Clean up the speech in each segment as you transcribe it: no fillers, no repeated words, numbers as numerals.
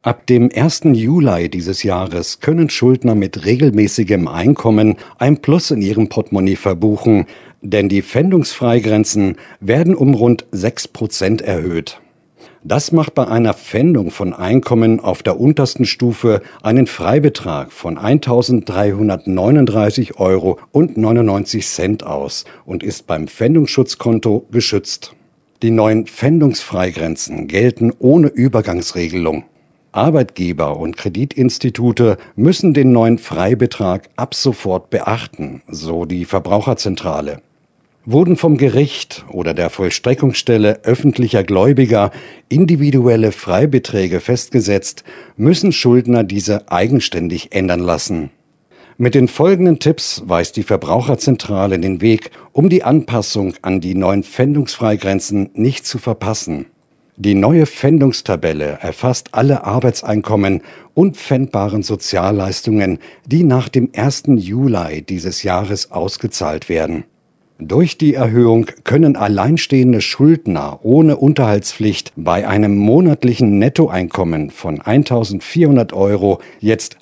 Ab dem 1. Juli dieses Jahres können Schuldner mit regelmäßigem Einkommen ein Plus in ihrem Portemonnaie verbuchen, denn die Pfändungsfreigrenzen werden um rund 6% erhöht. Das macht bei einer Pfändung von Einkommen auf der untersten Stufe einen Freibetrag von 1.339,99 € aus und ist beim Pfändungsschutzkonto geschützt. Die neuen Pfändungsfreigrenzen gelten ohne Übergangsregelung. Arbeitgeber und Kreditinstitute müssen den neuen Freibetrag ab sofort beachten, so die Verbraucherzentrale. Wurden vom Gericht oder der Vollstreckungsstelle öffentlicher Gläubiger individuelle Freibeträge festgesetzt, müssen Schuldner diese eigenständig ändern lassen. Mit den folgenden Tipps weist die Verbraucherzentrale den Weg, um die Anpassung an die neuen Pfändungsfreigrenzen nicht zu verpassen. Die neue Pfändungstabelle erfasst alle Arbeitseinkommen und pfändbaren Sozialleistungen, die nach dem 1. Juli dieses Jahres ausgezahlt werden. Durch die Erhöhung können alleinstehende Schuldner ohne Unterhaltspflicht bei einem monatlichen Nettoeinkommen von 1.400 € jetzt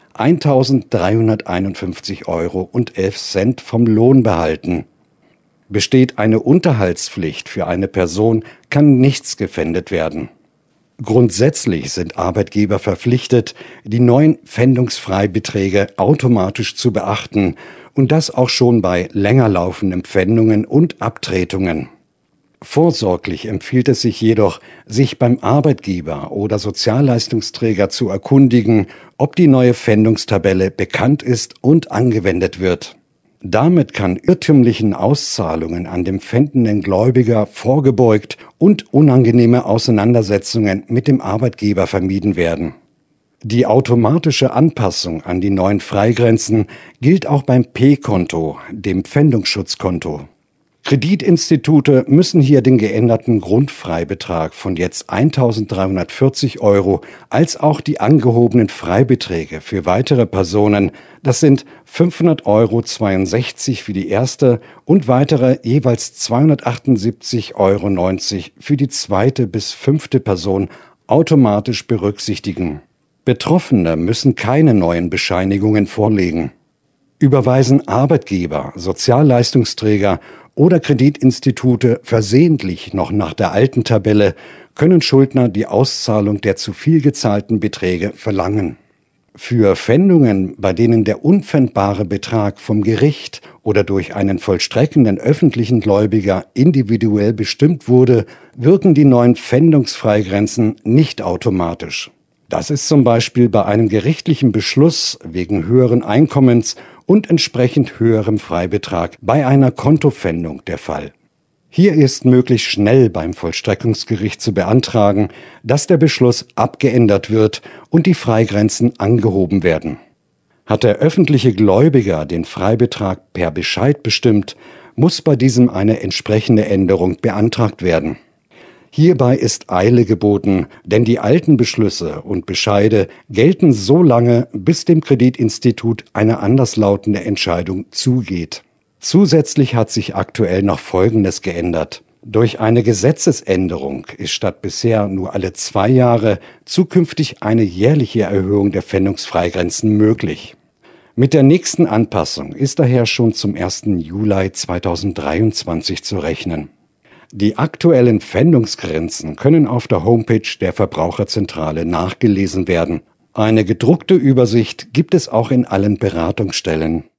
1.351,11 € vom Lohn behalten. Besteht eine Unterhaltspflicht für eine Person, kann nichts gepfändet werden. Grundsätzlich sind Arbeitgeber verpflichtet, die neuen Pfändungsfreibeträge automatisch zu beachten und das auch schon bei länger laufenden Pfändungen und Abtretungen. Vorsorglich empfiehlt es sich jedoch, sich beim Arbeitgeber oder Sozialleistungsträger zu erkundigen, ob die neue Pfändungstabelle bekannt ist und angewendet wird. Damit kann irrtümlichen Auszahlungen an den pfändenden Gläubiger vorgebeugt und unangenehme Auseinandersetzungen mit dem Arbeitgeber vermieden werden. Die automatische Anpassung an die neuen Freigrenzen gilt auch beim P-Konto, dem Pfändungsschutzkonto. Kreditinstitute müssen hier den geänderten Grundfreibetrag von jetzt 1.340 € als auch die angehobenen Freibeträge für weitere Personen, das sind 500,62 € für die erste und weitere jeweils 278,90 € für die zweite bis fünfte Person, automatisch berücksichtigen. Betroffene müssen keine neuen Bescheinigungen vorlegen. Überweisen Arbeitgeber, Sozialleistungsträger oder Kreditinstitute versehentlich noch nach der alten Tabelle, können Schuldner die Auszahlung der zu viel gezahlten Beträge verlangen. Für Pfändungen, bei denen der unpfändbare Betrag vom Gericht oder durch einen vollstreckenden öffentlichen Gläubiger individuell bestimmt wurde, wirken die neuen Pfändungsfreigrenzen nicht automatisch. Das ist zum Beispiel bei einem gerichtlichen Beschluss wegen höheren Einkommens und entsprechend höherem Freibetrag bei einer Kontopfändung der Fall. Hier ist möglichst schnell beim Vollstreckungsgericht zu beantragen, dass der Beschluss abgeändert wird und die Freigrenzen angehoben werden. Hat der öffentliche Gläubiger den Freibetrag per Bescheid bestimmt, muss bei diesem eine entsprechende Änderung beantragt werden. Hierbei ist Eile geboten, denn die alten Beschlüsse und Bescheide gelten so lange, bis dem Kreditinstitut eine anderslautende Entscheidung zugeht. Zusätzlich hat sich aktuell noch Folgendes geändert. Durch eine Gesetzesänderung ist statt bisher nur alle 2 Jahre zukünftig eine jährliche Erhöhung der Pfändungsfreigrenzen möglich. Mit der nächsten Anpassung ist daher schon zum 1. Juli 2023 zu rechnen. Die aktuellen Pfändungsgrenzen können auf der Homepage der Verbraucherzentrale nachgelesen werden. Eine gedruckte Übersicht gibt es auch in allen Beratungsstellen.